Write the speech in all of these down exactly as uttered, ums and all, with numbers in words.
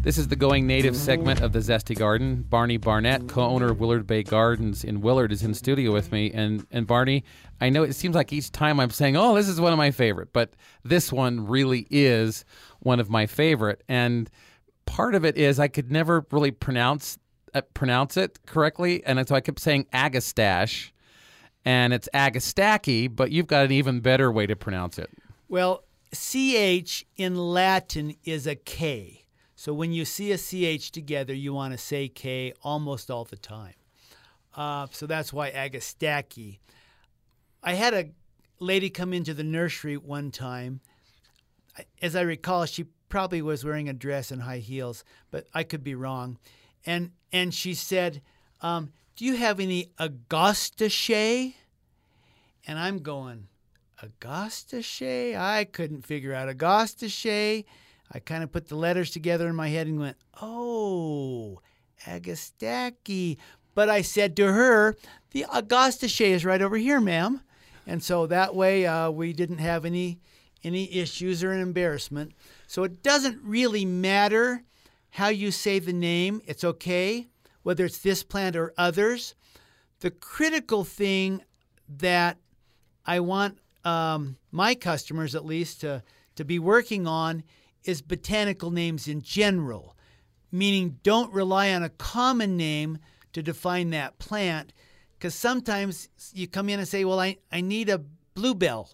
This is the Going Native segment of the Zesty Garden. Barney Barnett, co-owner of Willard Bay Gardens in Willard, is in studio with me. And, and Barney, I know it seems like each time I'm saying, oh, this is one of my favorite, but this one really is one of my favorite. And part of it is I could never really pronounce uh, pronounce it correctly, and so I kept saying Agastache, and it's Agastache, but you've got an even better way to pronounce it. Well, C H in Latin is a K. So when you see a C H together, you want to say K almost all the time. Uh, so that's why Agastache. I had a lady come into the nursery one time. As I recall, she probably was wearing a dress and high heels, but I could be wrong. And and she said, um, do you have any Agastache? And I'm going, Agastache? I couldn't figure out Agastache. I kind of put the letters together in my head and went, oh, Agastache. But I said to her, the Agastache is right over here, ma'am. And so that way uh, we didn't have any any issues or an embarrassment. So it doesn't really matter how you say the name. It's okay, whether it's this plant or others. The critical thing that I want um, my customers, at least, to, to be working on is botanical names in general, meaning don't rely on a common name to define that plant, because sometimes you come in and say, well, I, I need a bluebell.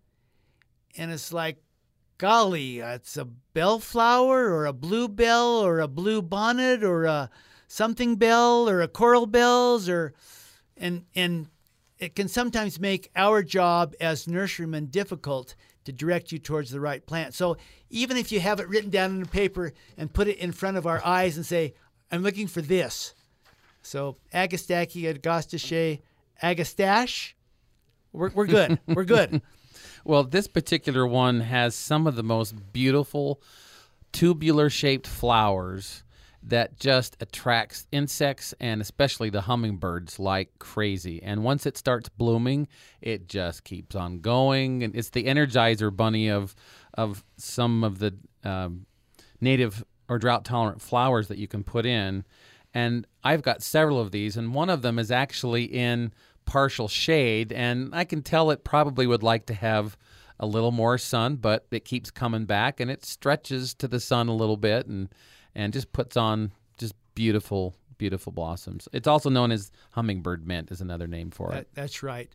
And it's like, golly, it's a bellflower or a bluebell or a blue bonnet or a something bell or a coral bells, or and and it can sometimes make our job as nurserymen difficult to direct you towards the right plant. So even if you have it written down on a paper and put it in front of our eyes and say, I'm looking for this. So Agastache, Agastache, Agastache, we're, we're good. We're good. Well, this particular one has some of the most beautiful tubular-shaped flowers that just attracts insects and especially the hummingbirds like crazy. And once it starts blooming, it just keeps on going. And it's the Energizer Bunny of of some of the um, native or drought-tolerant flowers that you can put in. And I've got several of these, and one of them is actually in partial shade, and I can tell it probably would like to have a little more sun, but it keeps coming back, and it stretches to the sun a little bit and and just puts on just beautiful, beautiful blossoms. It's also known as hummingbird mint is another name for that, it. That's right.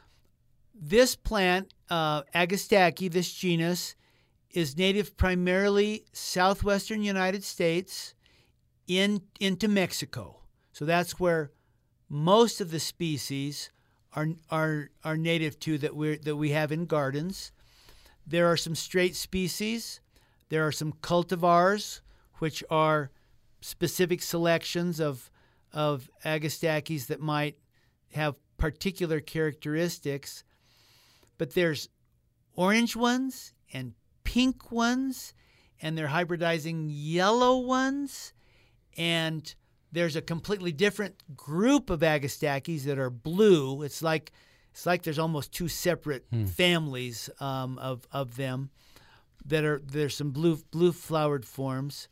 This plant, uh, Agastache, this genus, is native primarily southwestern United States in into Mexico. So that's where most of the species are are are native to that we that we have in gardens. There are some straight species. There are some cultivars, which are specific selections of of Agastaches that might have particular characteristics. But there's orange ones and pink ones, and they're hybridizing yellow ones, and there's a completely different group of Agastaches that are blue. It's like it's like there's almost two separate hmm. families um, of of them that are there's some blue blue flowered forms.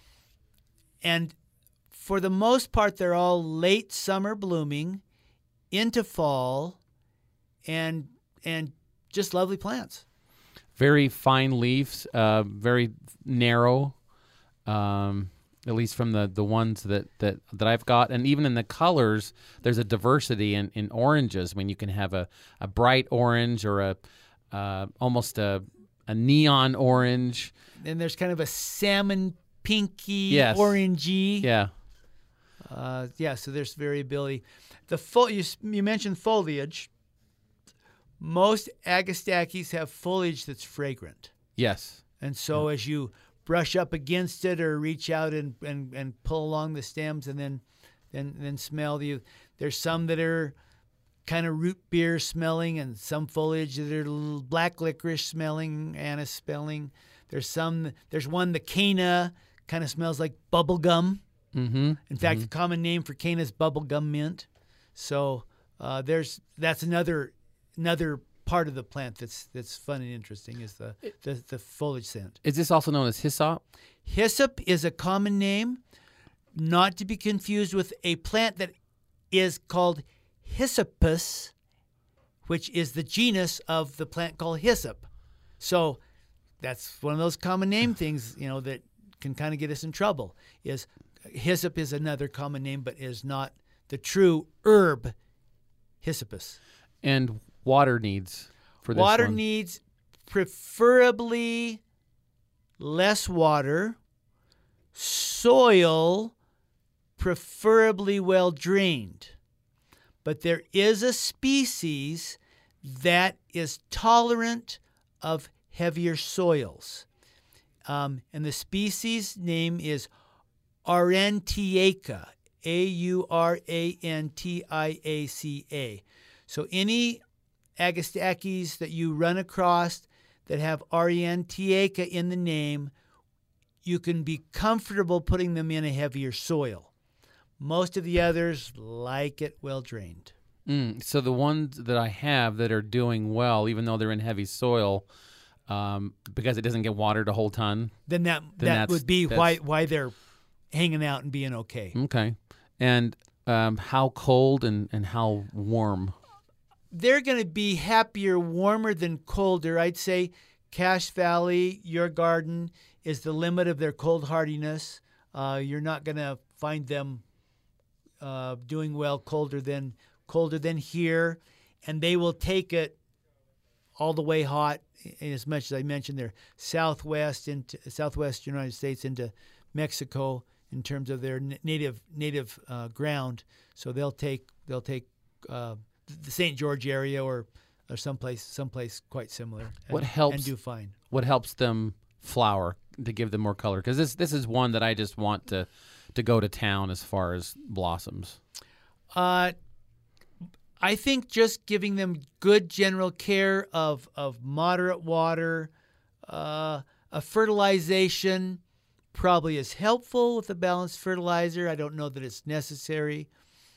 And for the most part, they're all late summer blooming into fall, and and just lovely plants. Very fine leaves, uh, very narrow. Um, At least from the, the ones that, that, that I've got. And even in the colors, there's a diversity in, in oranges. I mean, you can have a, a bright orange or a uh, almost a, a neon orange. And there's kind of a salmon pinky, yes. orangey. Yeah. Uh, yeah, so there's variability. The fo- you, you mentioned foliage. Most Agastaches have foliage that's fragrant. Yes. And so yeah. as you brush up against it or reach out and, and, and pull along the stems and then then then smell the there's some that are kind of root beer smelling, and some foliage that are black licorice smelling, anise smelling. There's some there's one, the Cana, kind of smells like bubble gum. Mm-hmm. In fact, mm-hmm. the common name for Cana is bubble gum mint. So uh, there's that's another another part of the plant that's that's fun and interesting is the the, the foliage scent. Is this also known as hyssop? Hyssop is a common name, not to be confused with a plant that is called Hyssopus, which is the genus of the plant called hyssop. So that's one of those common name things, you know, that can kind of get us in trouble. Is hyssop is another common name, but is not the true herb Hyssopus. And water needs for this Water one? needs preferably less water, soil preferably well drained. But there is a species that is tolerant of heavier soils. Um, and the species name is Aurantiaca, A U R A N T I A C A. So any Agastaches that you run across that have Aurantiaca in the name, you can be comfortable putting them in a heavier soil. Most of the others like it well drained. Mm, so the ones that I have that are doing well, even though they're in heavy soil, um, because it doesn't get watered a whole ton. Then that Then that that's- would be that's- why why they're hanging out and being okay. Okay. And um, how cold and, and how warm? They're going to be happier, warmer than colder. I'd say Cache Valley, your garden, is the limit of their cold hardiness. Uh, you're not going to find them uh, doing well colder than colder than here, and they will take it all the way hot. And as much as I mentioned, they're southwest into southwest United States into Mexico in terms of their n- native native uh, ground. So they'll take they'll take uh, the Saint George area or or someplace someplace quite similar. And, What helps- and do fine. What helps them flower to give them more color? Because this this is one that I just want to to go to town as far as blossoms. Uh, I think just giving them good general care of of moderate water, uh, a fertilization probably is helpful with a balanced fertilizer. I don't know that it's necessary.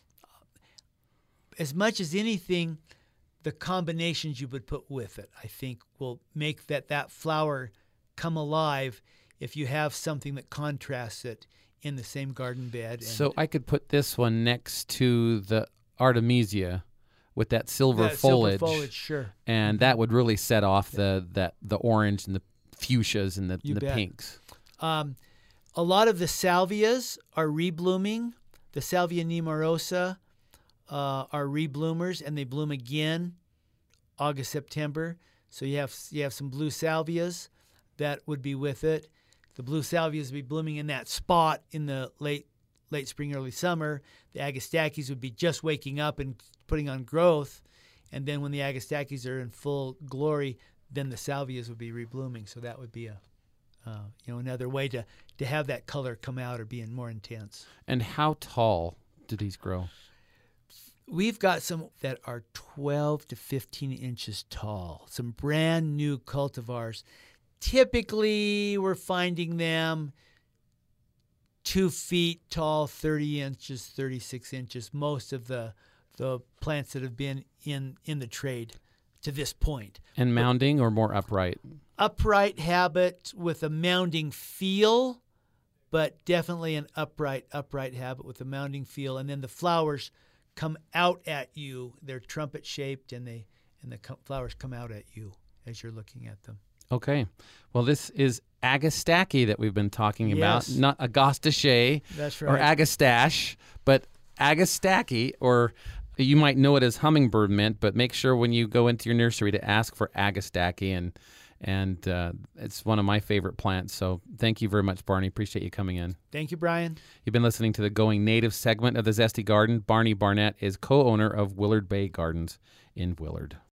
As much as anything, the combinations you would put with it, I think, will make that, that flower come alive if you have something that contrasts it in the same garden bed. And So I could put this one next to the Artemisia with that silver that silver foliage, foliage, sure. and that would really set off the that the orange and the fuchsias and the, You and the bet. pinks. Um, a lot of the salvias are reblooming. The Salvia nemorosa uh, are rebloomers, and they bloom again August, September. So you have you have some blue salvias that would be with it. The blue salvias would be blooming in that spot in the late late spring, early summer. The Agastaches would be just waking up and putting on growth, and then when the Agastaches are in full glory, then the salvias would be reblooming. So that would be a uh, you know another way to to have that color come out or being more intense. And how tall do these grow? We've got some that are twelve to fifteen inches tall, some brand new cultivars. Typically, we're finding them two feet tall, thirty inches, thirty-six inches. Most of the the plants that have been in, in the trade to this point. And mounding or more upright? Upright habit with a mounding feel, but definitely an upright, upright habit with a mounding feel. And then the flowers come out at you. They're trumpet shaped, and they and the co- flowers come out at you as you're looking at them. Okay. Well, this is Agastache that we've been talking about, Yes. not Agastache That's or right. Agastache, but Agastache, or you might know it as hummingbird mint, but make sure when you go into your nursery to ask for Agastache, and and uh, it's one of my favorite plants. So thank you very much, Barney. Appreciate you coming in. Thank you, Brian. You've been listening to the Going Native segment of the Zesty Garden. Barney Barnett is co-owner of Willard Bay Gardens in Willard.